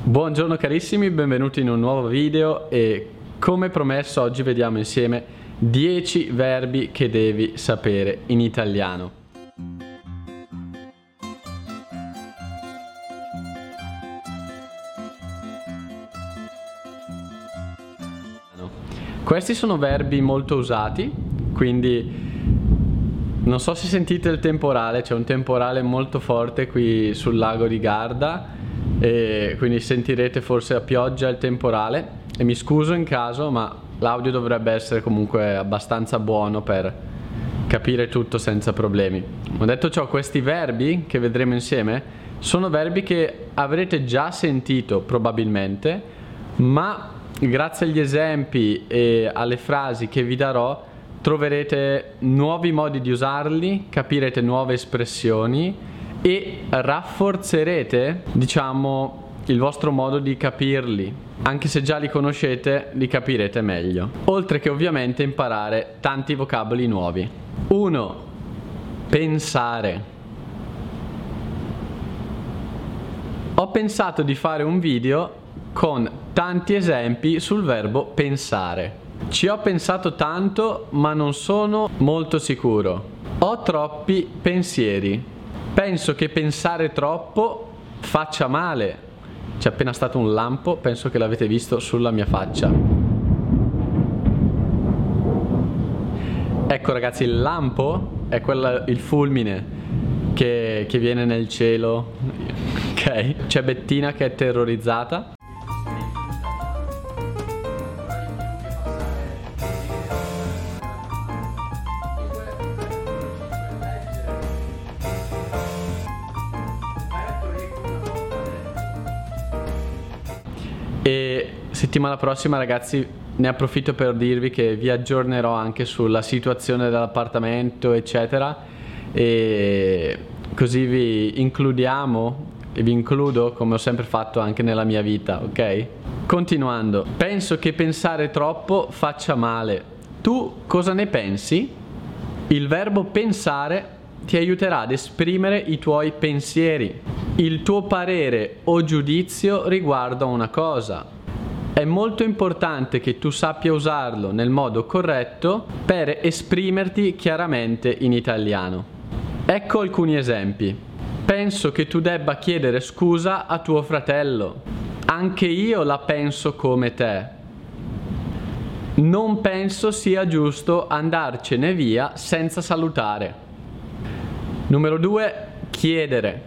Buongiorno carissimi, benvenuti in un nuovo video e come promesso oggi vediamo insieme 10 verbi che devi sapere in italiano. Questi sono verbi molto usati, quindi non so se sentite il temporale, c'è un temporale molto forte qui sul lago di Garda e quindi sentirete forse la pioggia e il temporale e mi scuso in caso, ma l'audio dovrebbe essere comunque abbastanza buono per capire tutto senza problemi. Ho detto ciò, questi verbi che vedremo insieme sono verbi che avrete già sentito probabilmente, ma grazie agli esempi e alle frasi che vi darò troverete nuovi modi di usarli, capirete nuove espressioni e rafforzerete, diciamo, il vostro modo di capirli. Anche se già li conoscete, li capirete meglio. Oltre che ovviamente imparare tanti vocaboli nuovi. 1. Pensare. Ho pensato di fare un video con tanti esempi sul verbo pensare. Ci ho pensato tanto, ma non sono molto sicuro. Ho troppi pensieri. Penso che pensare troppo faccia male. C'è appena stato un lampo, penso che l'avete visto sulla mia faccia. Ecco ragazzi, il lampo è il fulmine che viene nel cielo. Ok? C'è Bettina che è terrorizzata. E settimana prossima ragazzi ne approfitto per dirvi che vi aggiornerò anche sulla situazione dell'appartamento eccetera, e così vi includiamo e vi includo come ho sempre fatto anche nella mia vita, ok? Continuando, penso che pensare troppo faccia male. Tu cosa ne pensi? Il verbo pensare ti aiuterà ad esprimere i tuoi pensieri, il tuo parere o giudizio riguardo a una cosa. È molto importante che tu sappia usarlo nel modo corretto per esprimerti chiaramente in italiano. Ecco alcuni esempi. Penso che tu debba chiedere scusa a tuo fratello. Anche io la penso come te. Non penso sia giusto andarcene via senza salutare. Numero 2. Chiedere.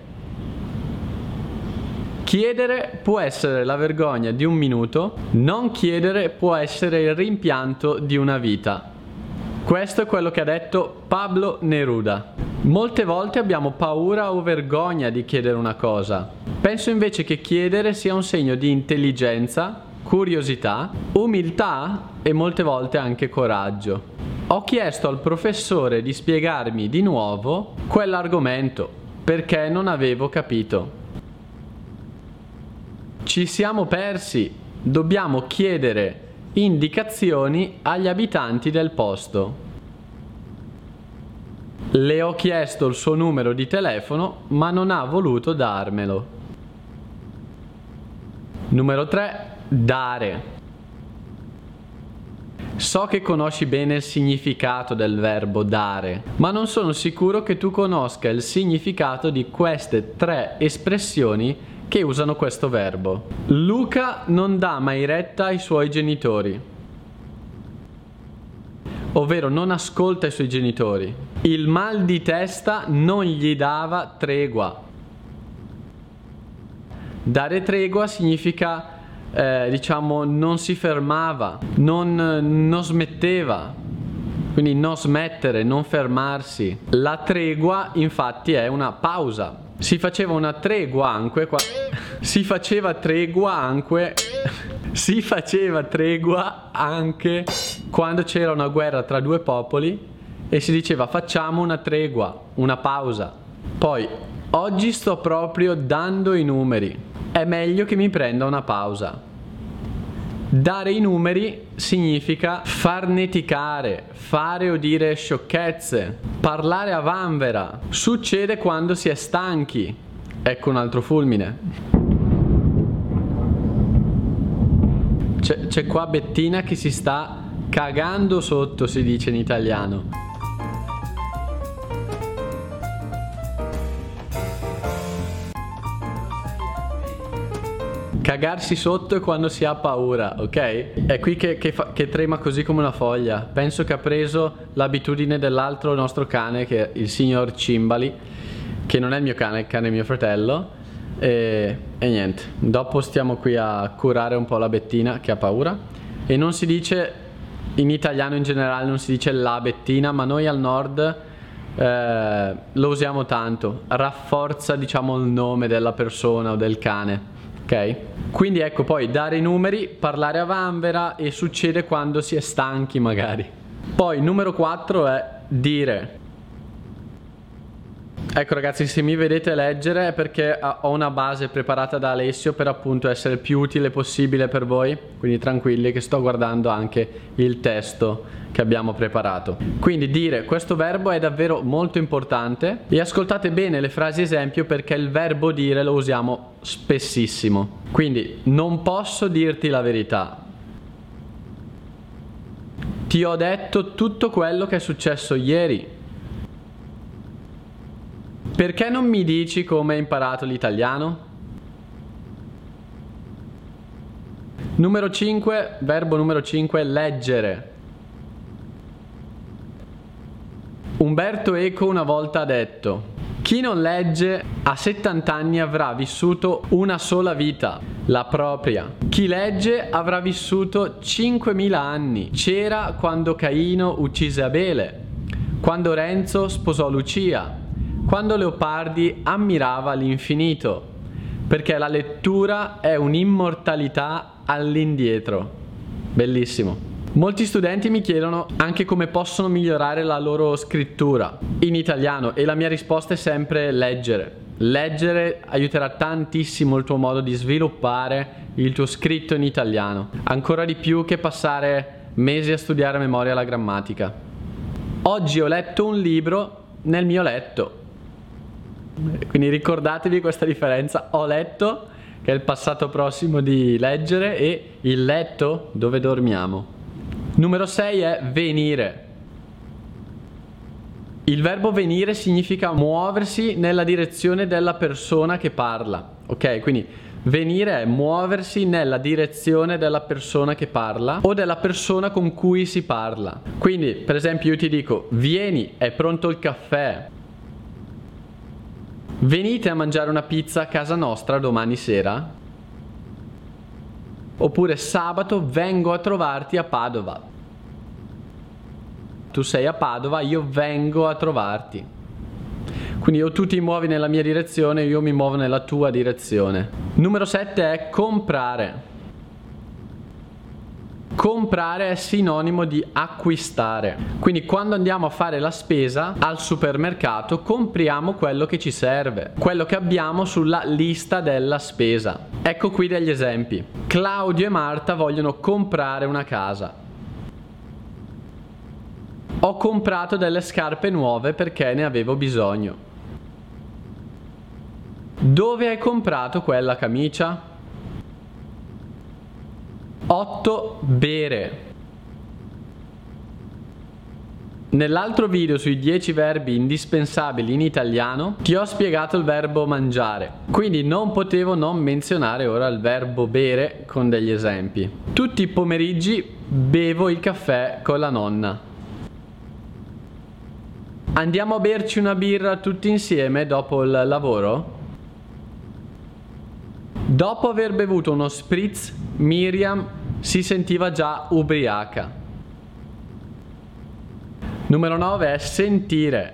Chiedere può essere la vergogna di un minuto, non chiedere può essere il rimpianto di una vita. Questo è quello che ha detto Pablo Neruda. Molte volte abbiamo paura o vergogna di chiedere una cosa. Penso invece che chiedere sia un segno di intelligenza, curiosità, umiltà e molte volte anche coraggio. Ho chiesto al professore di spiegarmi di nuovo quell'argomento perché non avevo capito. Ci siamo persi, dobbiamo chiedere indicazioni agli abitanti del posto. Le ho chiesto il suo numero di telefono, ma non ha voluto darmelo. Numero 3. Dare. So che conosci bene il significato del verbo dare, ma non sono sicuro che tu conosca il significato di queste 3 espressioni che usano questo verbo. Luca non dà mai retta ai suoi genitori, ovvero non ascolta i suoi genitori. Il mal di testa non gli dava tregua. Dare tregua significa diciamo non si fermava, non smetteva, quindi non smettere, non fermarsi. La tregua infatti è una pausa. Si faceva una tregua anche si faceva tregua anche quando c'era una guerra tra due popoli e si diceva facciamo una tregua, una pausa. Poi oggi sto proprio dando i numeri. È meglio che mi prenda una pausa. Dare i numeri significa farneticare, fare o dire sciocchezze, parlare a vanvera. Succede quando si è stanchi. Ecco un altro fulmine. c'è qua Bettina che si sta cagando sotto, si dice in italiano. Cagarsi sotto è quando si ha paura, ok? È qui che trema così come una foglia. Penso che ha preso l'abitudine dell'altro nostro cane, che è il signor Cimbali, che non è il mio cane, è il cane di mio fratello. E niente, dopo stiamo qui a curare un po' la Bettina che ha paura. E non si dice, in italiano in generale non si dice la Bettina, ma noi al nord lo usiamo tanto. Rafforza, diciamo, il nome della persona o del cane. Ok? Quindi ecco, poi dare i numeri, parlare a vanvera, e succede quando si è stanchi magari. Poi numero 4 è dire. Ecco ragazzi, se mi vedete leggere è perché ho una base preparata da Alessio per appunto essere il più utile possibile per voi, quindi tranquilli che sto guardando anche il testo che abbiamo preparato. Quindi dire, questo verbo è davvero molto importante, e ascoltate bene le frasi esempio perché il verbo dire lo usiamo spessissimo. Quindi non posso dirti la verità. Ti ho detto tutto quello che è successo ieri. Perché non mi dici come hai imparato l'italiano? Numero 5, verbo numero 5, leggere. Umberto Eco una volta ha detto: chi non legge a 70 anni avrà vissuto una sola vita, la propria. Chi legge avrà vissuto 5.000 anni. C'era quando Caino uccise Abele, quando Renzo sposò Lucia, quando Leopardi ammirava l'infinito, perché la lettura è un'immortalità all'indietro. Bellissimo. Molti studenti mi chiedono anche come possono migliorare la loro scrittura in italiano, e la mia risposta è sempre leggere. Leggere aiuterà tantissimo il tuo modo di sviluppare il tuo scritto in italiano, ancora di più che passare mesi a studiare a memoria la grammatica. Oggi ho letto un libro nel mio letto. Quindi ricordatevi questa differenza: ho letto, che è il passato prossimo di leggere, e il letto dove dormiamo. Numero 6 è venire. Il verbo venire significa muoversi nella direzione della persona che parla, ok? Quindi venire è muoversi nella direzione della persona che parla o della persona con cui si parla. Quindi per esempio io ti dico: vieni, è pronto il caffè. Venite a mangiare una pizza a casa nostra domani sera? Oppure sabato vengo a trovarti a Padova. Tu sei a Padova, io vengo a trovarti. Quindi o tu ti muovi nella mia direzione, io mi muovo nella tua direzione. Numero 7 è comprare. Comprare è sinonimo di acquistare. Quindi quando andiamo a fare la spesa al supermercato compriamo quello che ci serve, quello che abbiamo sulla lista della spesa. Ecco qui degli esempi. Claudio e Marta vogliono comprare una casa. Ho comprato delle scarpe nuove perché ne avevo bisogno. Dove hai comprato quella camicia? 8. Bere. Nell'altro video sui 10 verbi indispensabili in italiano ti ho spiegato il verbo mangiare, quindi non potevo non menzionare ora il verbo bere con degli esempi. Tutti i pomeriggi bevo il caffè con la nonna. Andiamo a berci una birra tutti insieme dopo il lavoro? Dopo aver bevuto uno spritz, Miriam si sentiva già ubriaca. Numero 9 è sentire.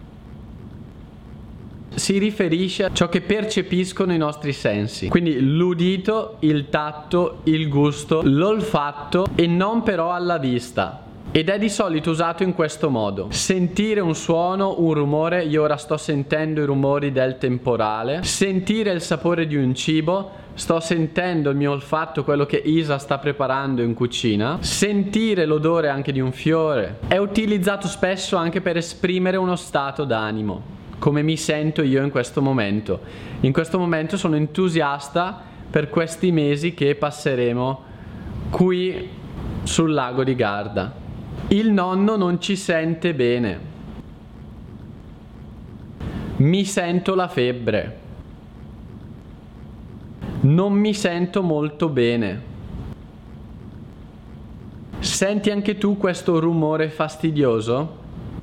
Si riferisce a ciò che percepiscono i nostri sensi, quindi l'udito, il tatto, il gusto, l'olfatto, e non però alla vista. Ed è di solito usato in questo modo: sentire un suono, un rumore, io ora sto sentendo i rumori del temporale. Sentire il sapore di un cibo, sto sentendo il mio olfatto, quello che Isa sta preparando in cucina. Sentire l'odore anche di un fiore. È utilizzato spesso anche per esprimere uno stato d'animo, come mi sento io in questo momento. In questo momento sono entusiasta per questi mesi che passeremo qui sul lago di Garda. Il nonno non ci sente bene. Mi sento la febbre. Non mi sento molto bene. Senti anche tu questo rumore fastidioso?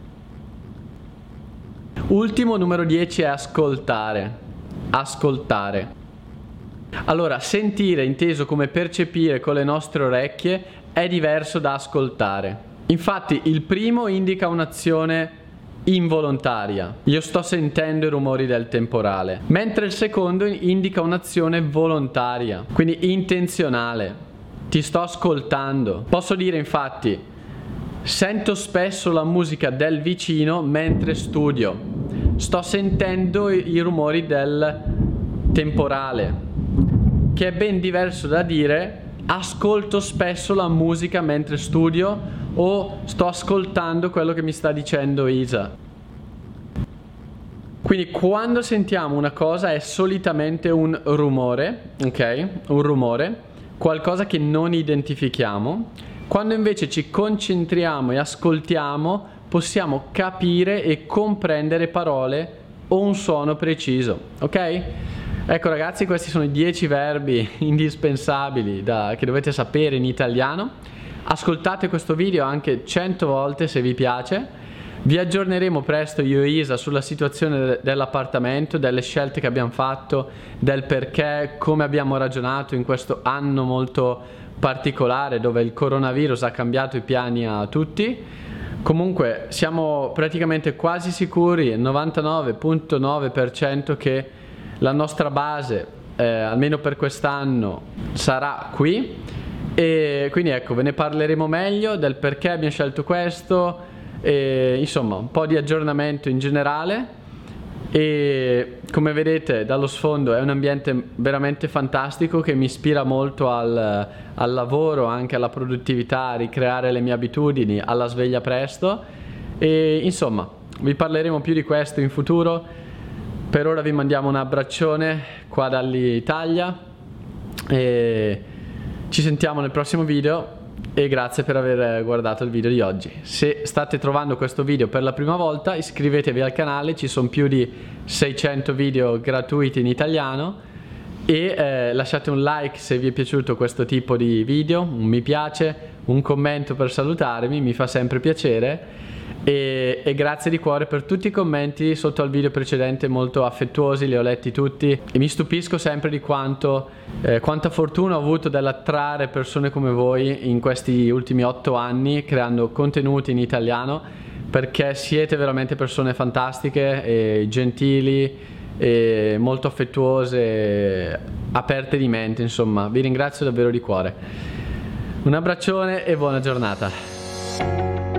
Ultimo, numero 10, è ascoltare. Ascoltare. Allora, sentire, inteso come percepire con le nostre orecchie, è diverso da ascoltare. Infatti, il primo indica un'azione involontaria. Io sto sentendo i rumori del temporale, mentre il secondo indica un'azione volontaria, quindi intenzionale. Ti sto ascoltando. Posso dire, infatti, sento spesso la musica del vicino mentre studio. Sto sentendo i rumori del temporale, che è ben diverso da dire ascolto spesso la musica mentre studio o sto ascoltando quello che mi sta dicendo Isa. Quindi quando sentiamo una cosa è solitamente un rumore, ok? Un rumore, qualcosa che non identifichiamo. Quando invece ci concentriamo e ascoltiamo, possiamo capire e comprendere parole o un suono preciso, ok? Ecco ragazzi, questi sono i 10 verbi indispensabili che dovete sapere in italiano. Ascoltate questo video anche 100 volte se vi piace. Vi aggiorneremo presto io e Isa sulla situazione dell'appartamento, delle scelte che abbiamo fatto, del perché, come abbiamo ragionato in questo anno molto particolare dove il coronavirus ha cambiato i piani a tutti. Comunque siamo praticamente quasi sicuri, 99,9%, che la nostra base, almeno per quest'anno, sarà qui. E quindi ecco, ve ne parleremo meglio del perché abbiamo scelto questo, e, insomma, un po' di aggiornamento in generale. E come vedete dallo sfondo è un ambiente veramente fantastico che mi ispira molto al lavoro, anche alla produttività, a ricreare le mie abitudini, alla sveglia presto. E insomma, vi parleremo più di questo in futuro. Per ora vi mandiamo un abbraccione qua dall'Italia e ci sentiamo nel prossimo video e grazie per aver guardato il video di oggi. Se state trovando questo video per la prima volta, iscrivetevi al canale, ci sono più di 600 video gratuiti in italiano e lasciate un like se vi è piaciuto questo tipo di video, un mi piace, un commento per salutarmi, mi fa sempre piacere. E grazie di cuore per tutti i commenti sotto al video precedente, molto affettuosi, li ho letti tutti e mi stupisco sempre di quanta fortuna ho avuto dall'attrarre persone come voi in questi ultimi 8 anni creando contenuti in italiano, perché siete veramente persone fantastiche e gentili e molto affettuose, aperte di mente, insomma vi ringrazio davvero di cuore. Un abbraccione e buona giornata.